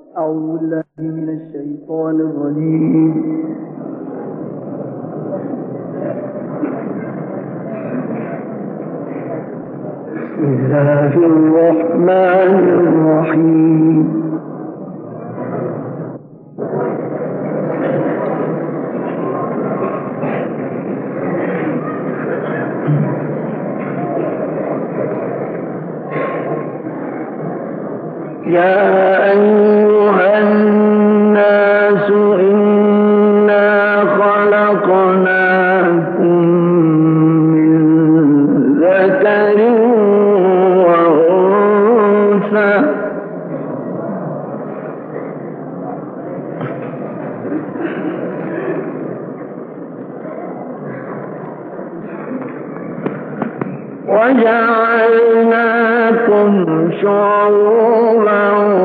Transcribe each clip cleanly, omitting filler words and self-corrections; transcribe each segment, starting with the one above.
أعوذ بالله من الشيطان الرجيم. بسم الله الرحمن الرحيم. يا أيها الناس إنا خلقناكم من ذكر وأنثى وجعلناكم شعوبا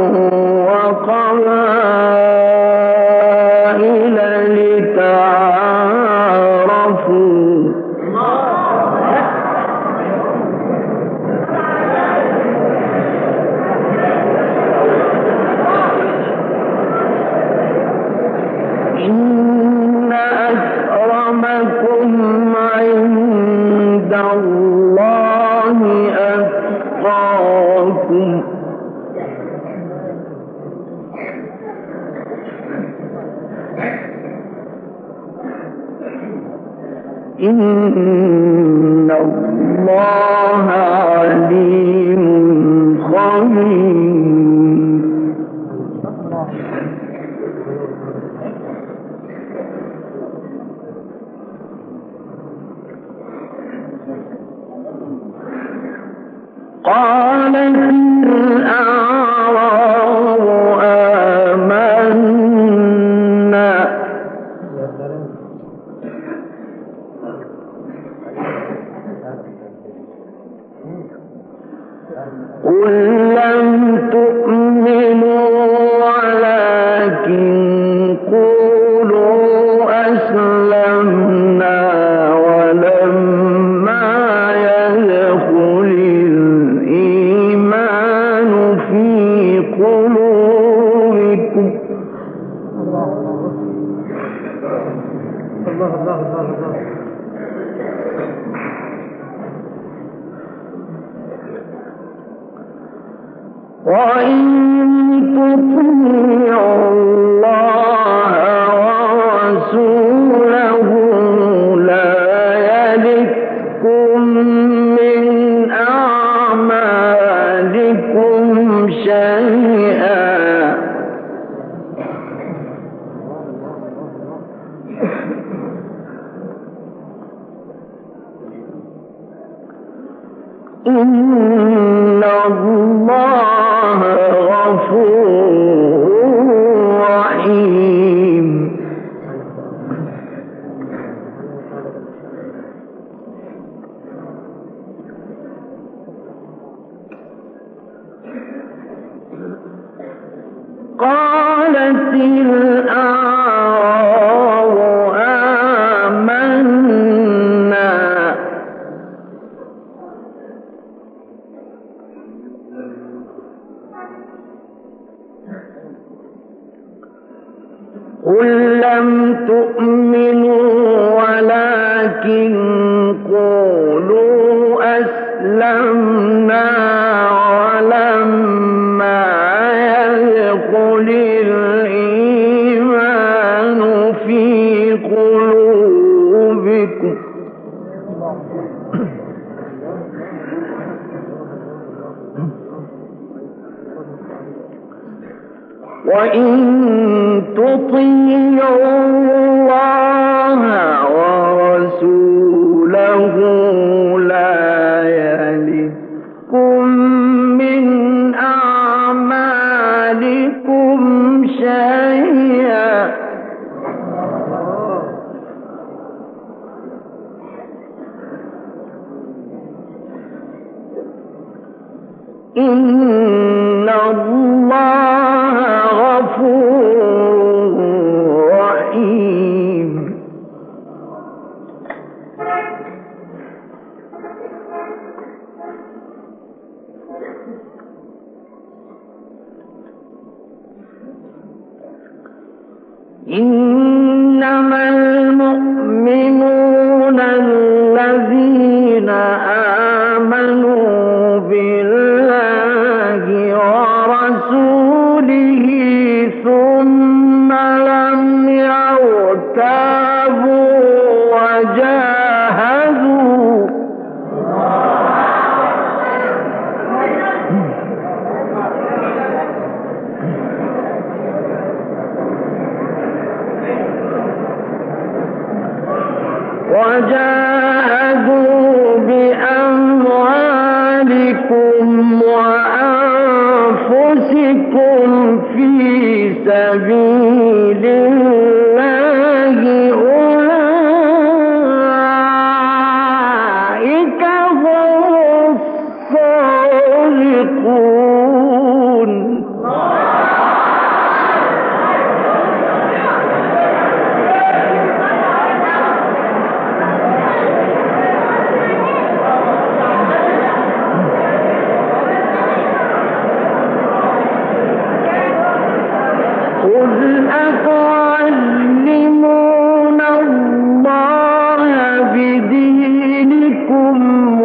وقبائل لتعارفوا إن أكرمكم عند الله أتقاكم إن الله عليم خبير. قالت الأعراب آمنا قل لم تؤمنوا ولكن قولوا أسلمنا ولما يدخل الإيمان في قلوبكم وإن تطيعوا الله ورسوله لا يلدكم من أعمالكم شيئا إن الله غفور رحيم. قالت الأعراب آمنا قل لم تؤمنوا ولكن قولوا أسلمنا ولما يدخل الإيمان في قلوبكم وإن تطيعوا الله ورسوله لا يلدكم من أعمالكم شيئا إن الله غفور رحيم. إنما المؤمنون الذين آمنوا بالله ورسوله ثم لم يرتابوا وجاهدوا بأموالكم وأنفسكم في سبيل الله أولئك هم الصادقون. قل أتعلمون الله بدينكم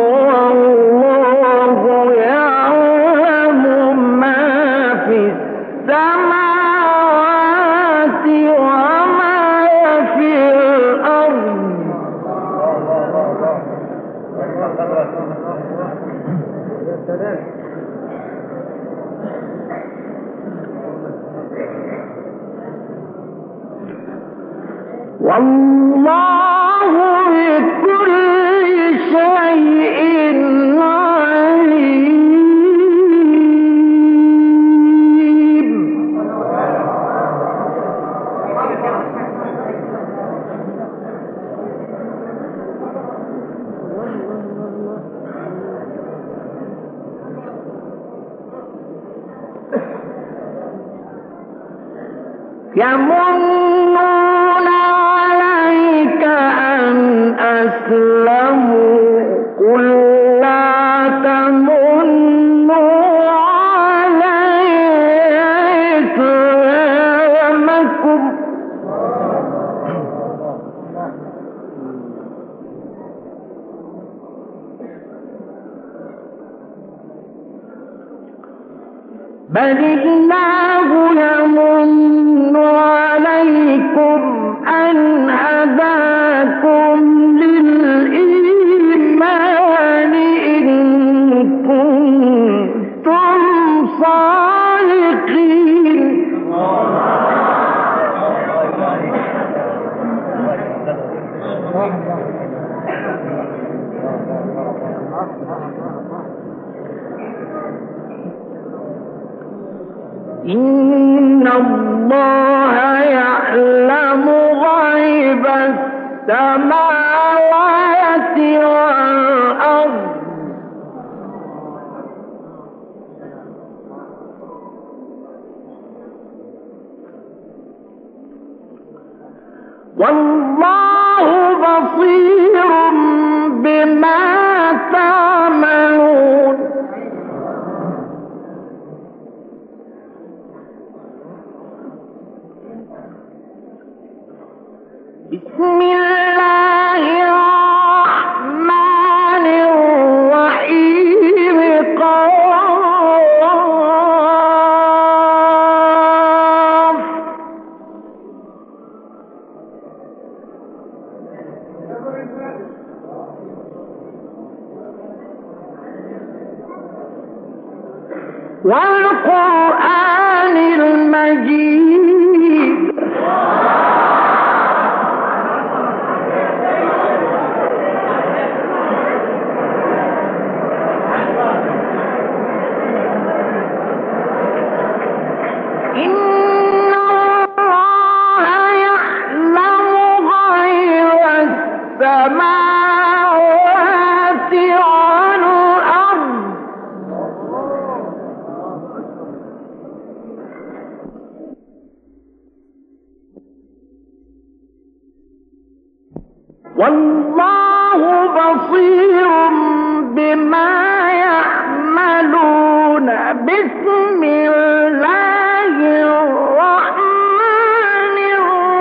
والله يعلم ما في السماوات وما في الأرض والله بكل شيء عليم. يمنون عليك أن أسلموا قل لا تمنوا علي إسلامكم بل الله يمن عليكم أن هداكم للإيمان إن كنتم صادقين. إن الله يعلم غيب السماوات والأرض والله بصير بما تعملون. بسم الله الرحمن الرحيم قاف والقرآن المجيد السماوات والأرض والله بصير بما يعملون. بسم الله الرحمن الرحيم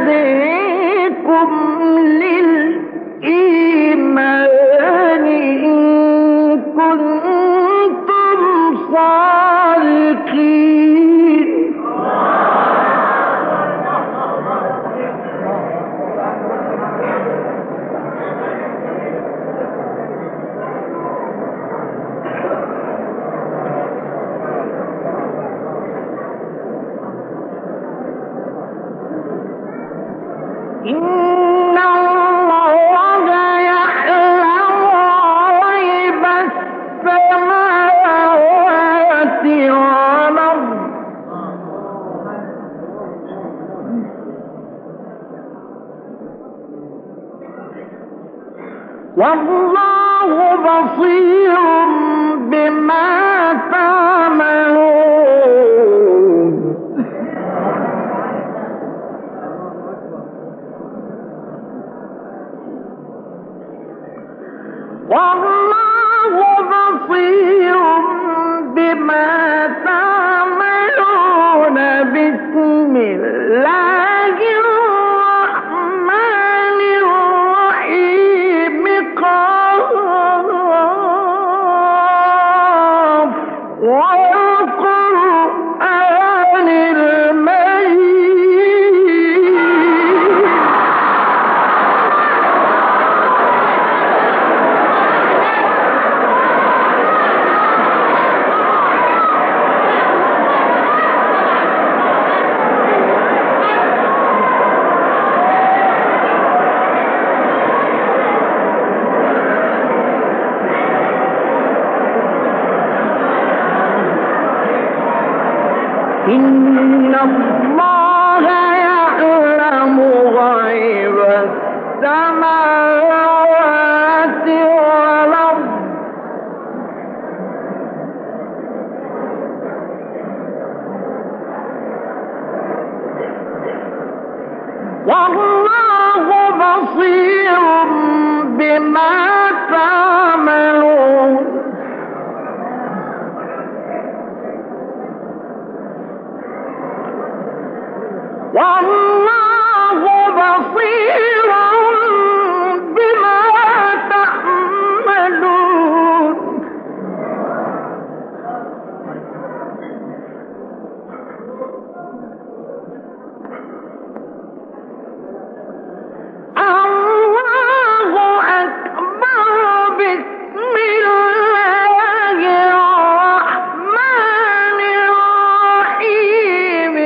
يهديكم للإيمان إن كنتم صادقين. إن الله يعلم غيب السماوات والأرض والله بصير بما تعملون. والله بصير بما تعملون. بسم الله الرحمن الرحيم. قاف والقرآن المجيد. إن الله يعلم غيب السماوات والأرض والله بصير بما تعملون. والله بصير بما تعملون. الله أكبر. بسم الله الرحمن الرحيم.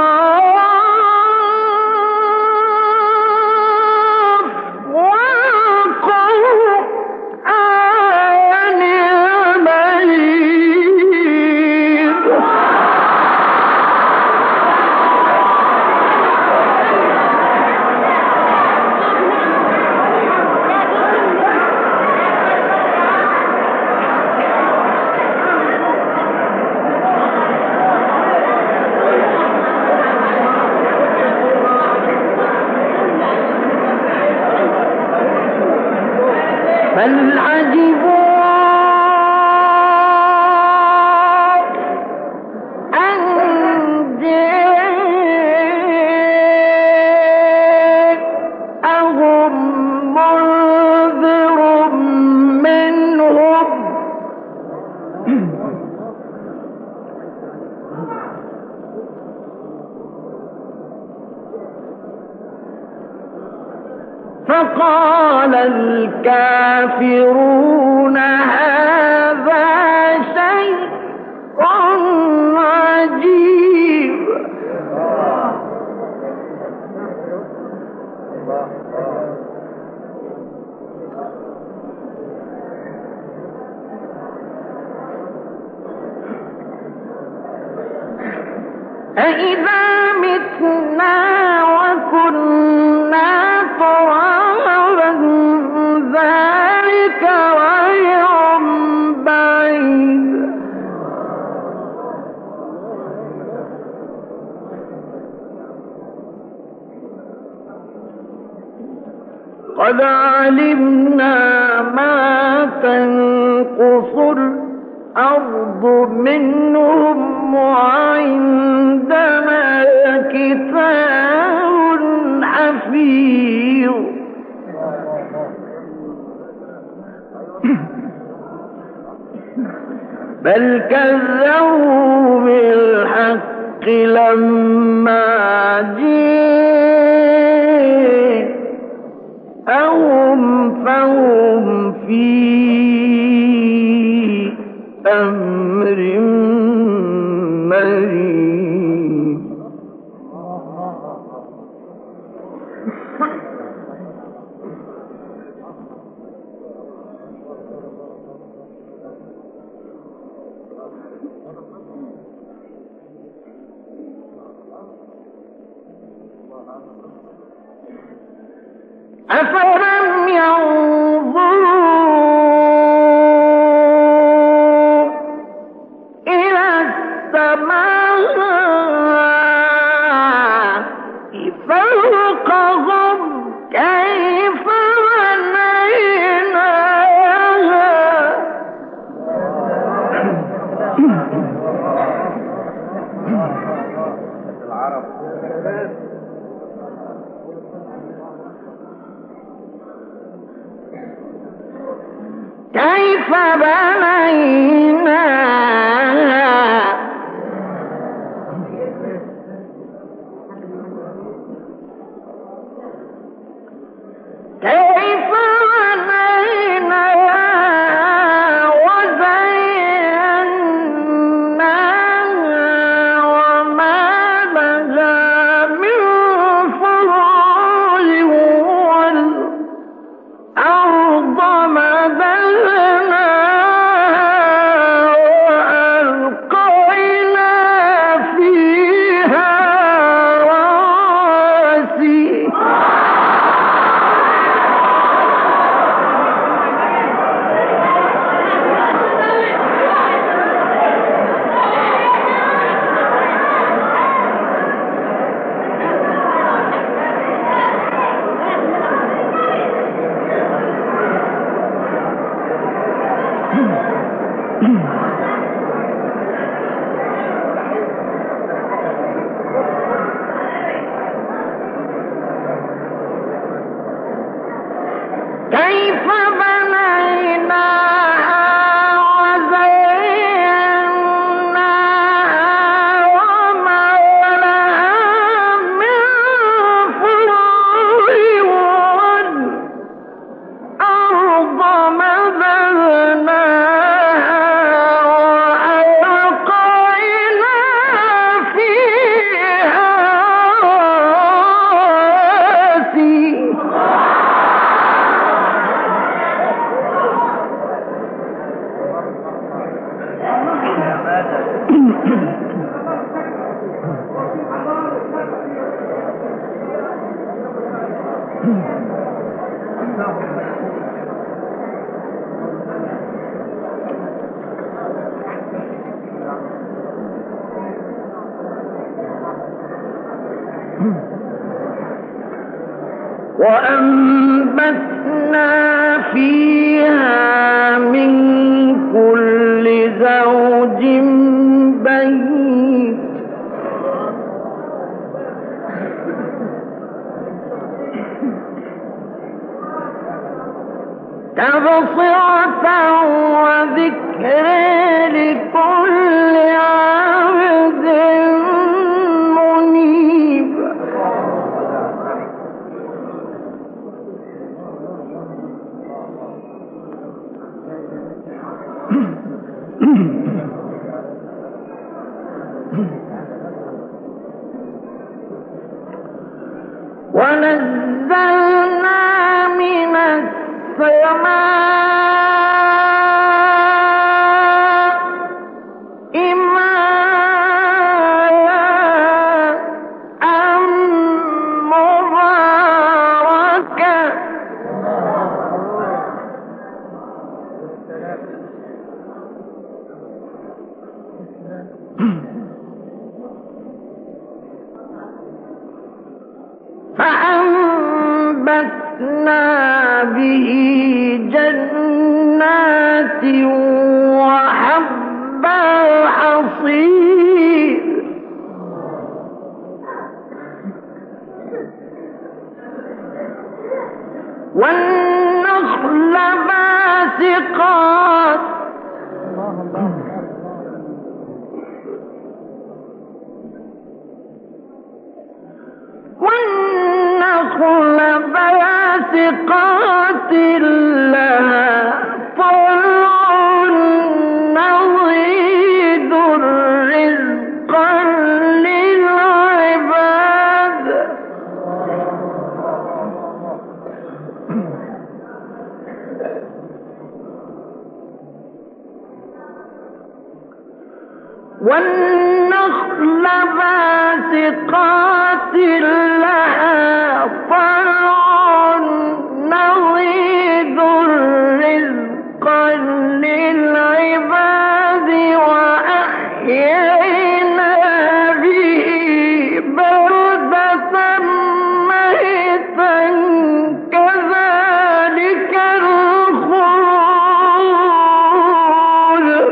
بل عجبوا أن جاءهم منذر منهم فقال الكافرون هذا شيء عجيب. أإذا متنا وكنا ترابا ذلك غير بعيد. قد علمنا ما تنقص الأرض منهم وعندنا كتاب بل كذبوا بالحق لما جاءهم فهم في أمر مريض. أفلم ينظروا إلى السماء فوقهم كيف بنيناها كيف بنيناها كيف بنيناها وزيناها وما لها من فروج والأرض مددناها وألقينا فيها رواسي كيف بنيناها وزيناها وما لها من فروج والأرض مددناها وألقينا فيها رواسي وأنبتنا فيها من كل زوج بهيج تبصرة وذكر لكل عبد منيب. ونزلنا من السماء ماء مباركا فأنبتنا به جنات وحب الحصيد والنخل باسقات باسقات لها طلع نضيد رزقا للعباد والنخل باسقات لها طلع نضيد رزقا للعباد وأحيينا به بلدة ميتا كذلك الخروج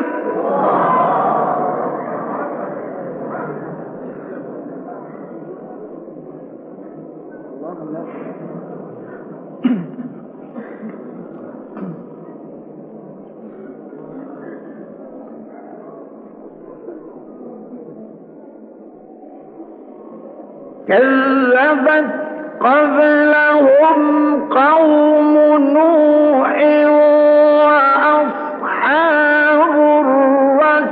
كذبت قبلهم قوم نوح وأصحاب الرس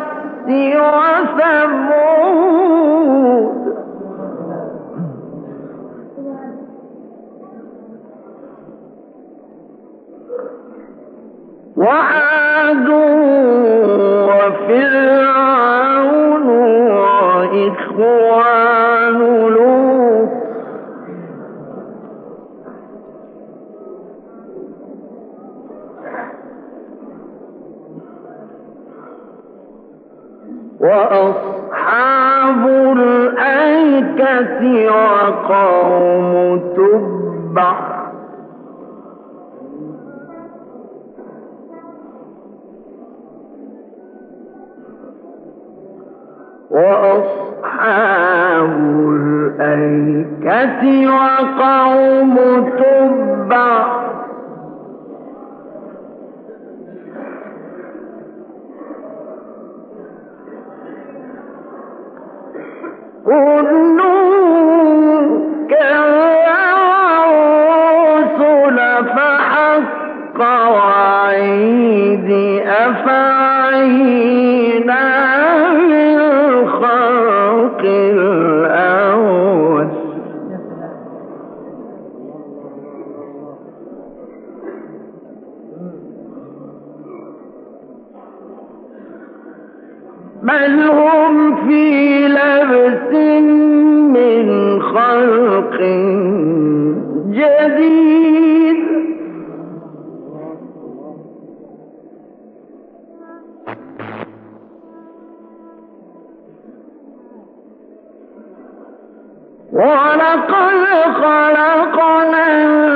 وثمود وعاد وفرعون وإخوان لوط وأصحاب الأيكة وقوم تبع وأصحاب الأيكة وقوم تبع كل كالرسل فحق وعيد أفعينا بالخلق الأول بل هم في لبس من خلق جديد ولقد خلقنا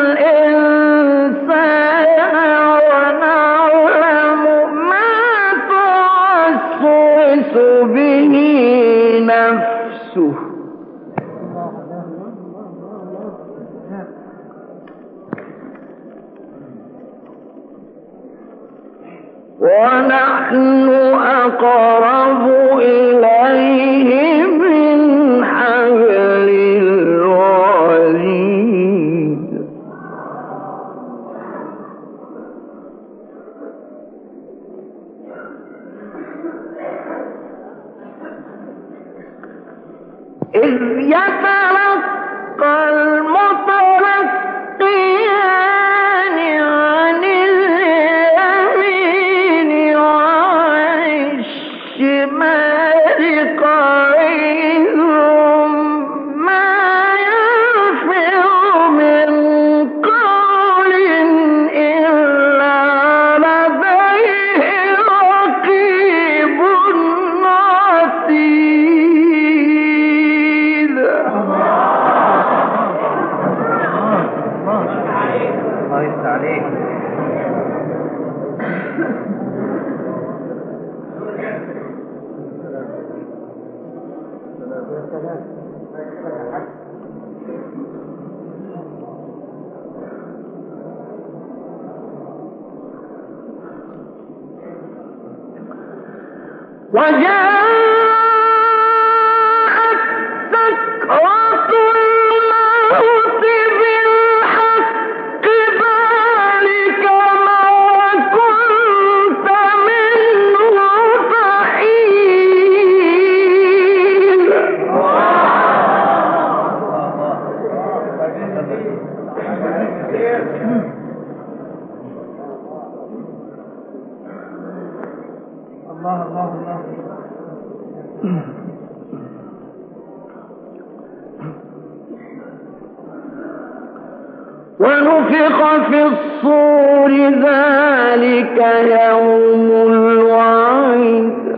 الإنسان ونعلم ما توسوس به نفسه ونحن أقرب إليه من حبل الوريد إذ يتلقى المتلقيان عن اليمين وعن الشمال قعيد ما يلفظ من قول إلا لديه رقيب عتيد الله يفتح عليك وجاءت سكرة الموت بالحق الله الله الله. ونفخ في الصور ذلك يوم الوعيد.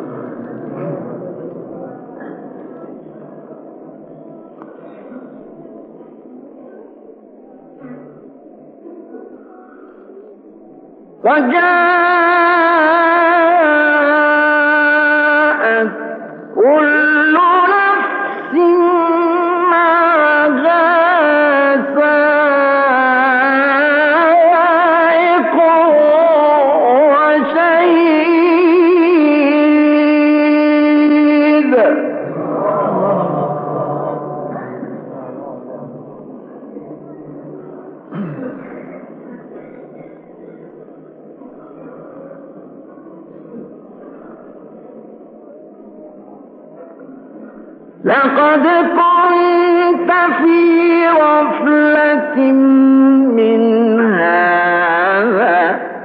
وجاءت كل نفس معها سائق وشهيد. لقد كنت في غفلة من هذا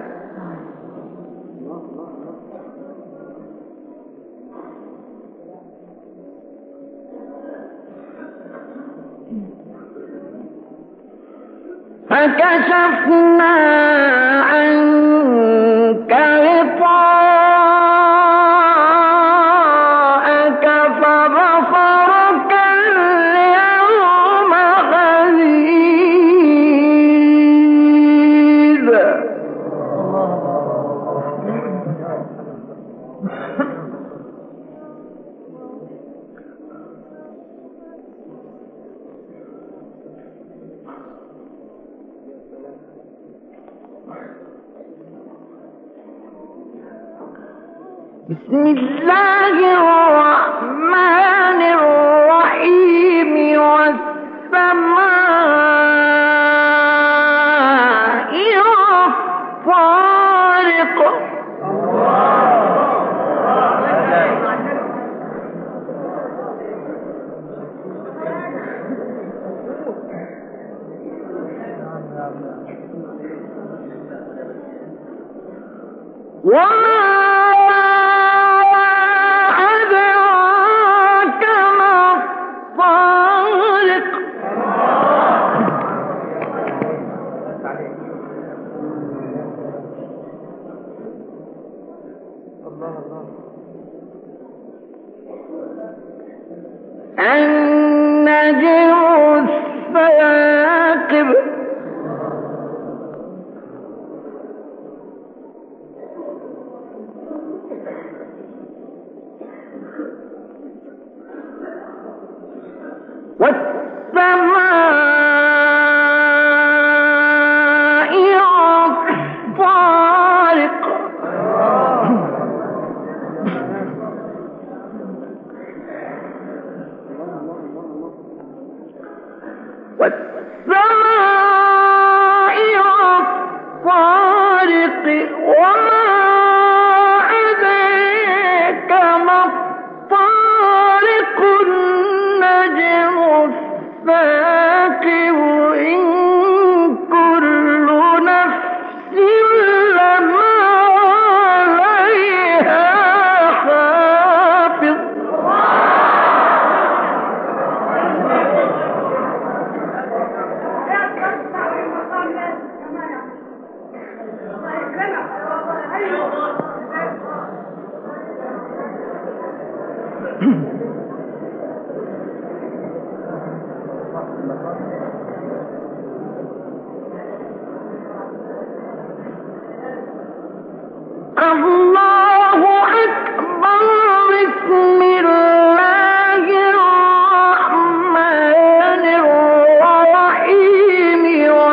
فكشفنا عنك غطاءك فبصرك اليوم حديد. بسم الله الرحمن الرحيم. والسماء والطارق. وما أدراك ما الطارق. النجم الثاقب. والسماء والطارق. والسماء والطارق. وما أدريك ما الطارق. النجم الثاقب. إن كل نفس لما عليها حافظ. الله أكبر. بسم الله الرحمن الرحيم.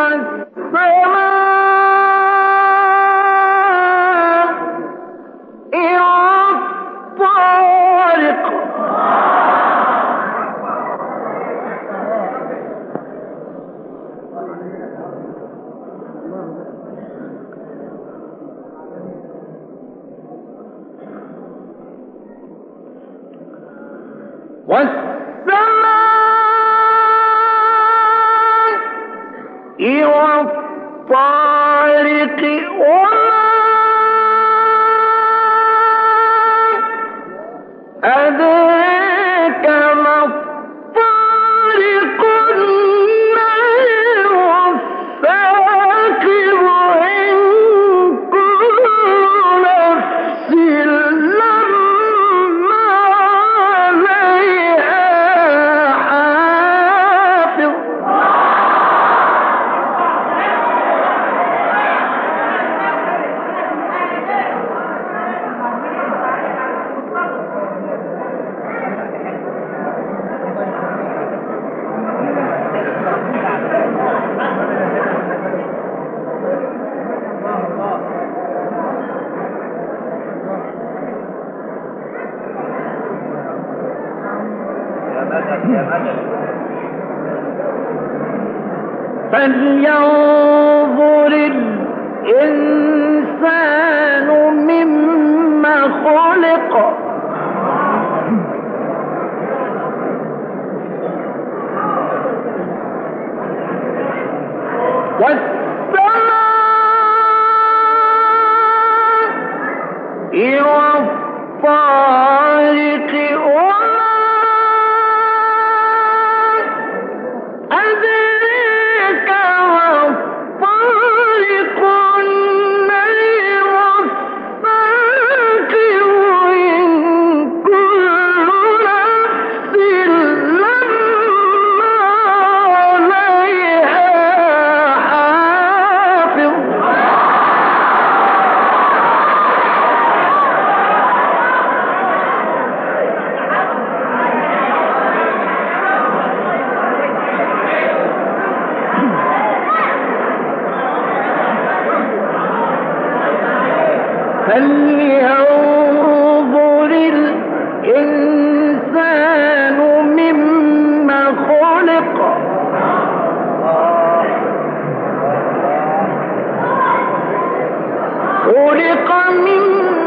والسماء والطارق. والسماء والطارق وما أدراك ما الطارق النجم الثاقب إن كل نفس لما عليها حافظ فلينظر الإنسان مما خلق والسماء والطارق وما أدراك ما الطارق النجم الثاقب إن كل نفس لما عليها حافظ فلينظر الإنسان مما خلق خلق من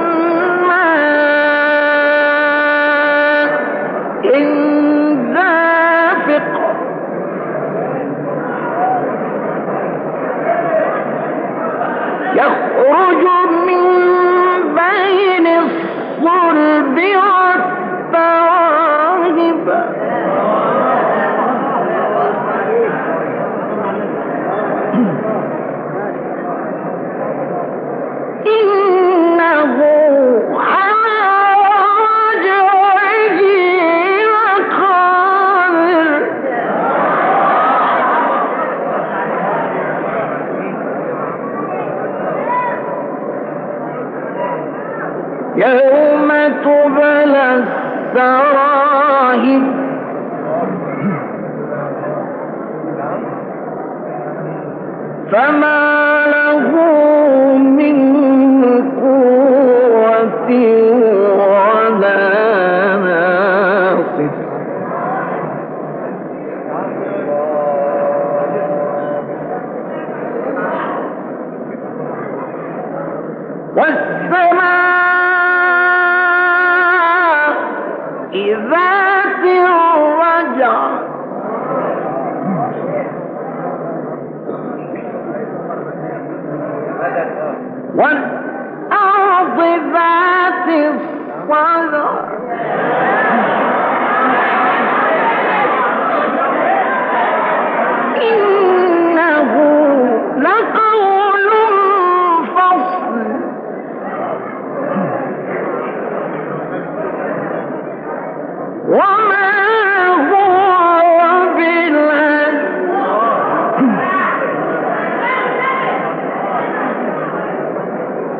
ماء دافق يخرج من بين الصلب والترائب إنه على وجهه لقادر يوم تبلى السرائر فما له من قوة ولا ناصر والسماء ذات الرجع والأرض ذات الصدع إنه لقول فصل وما هو بالهزل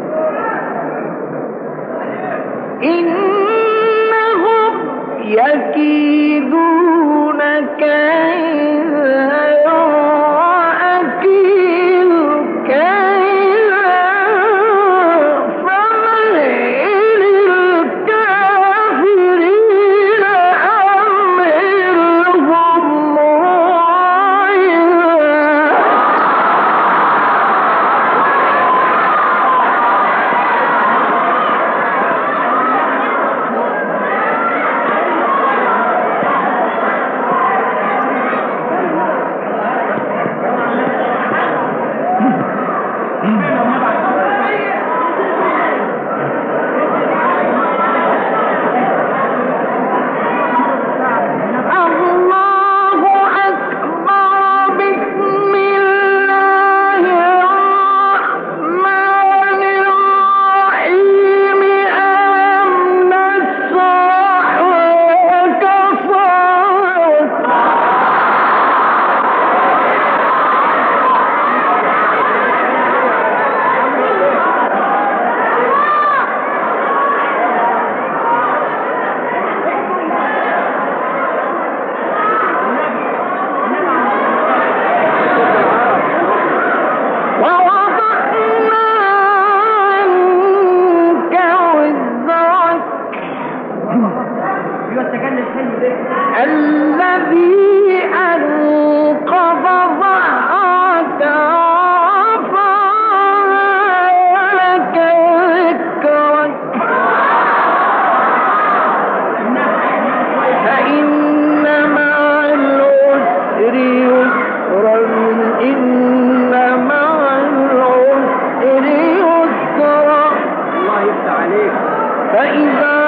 فإذا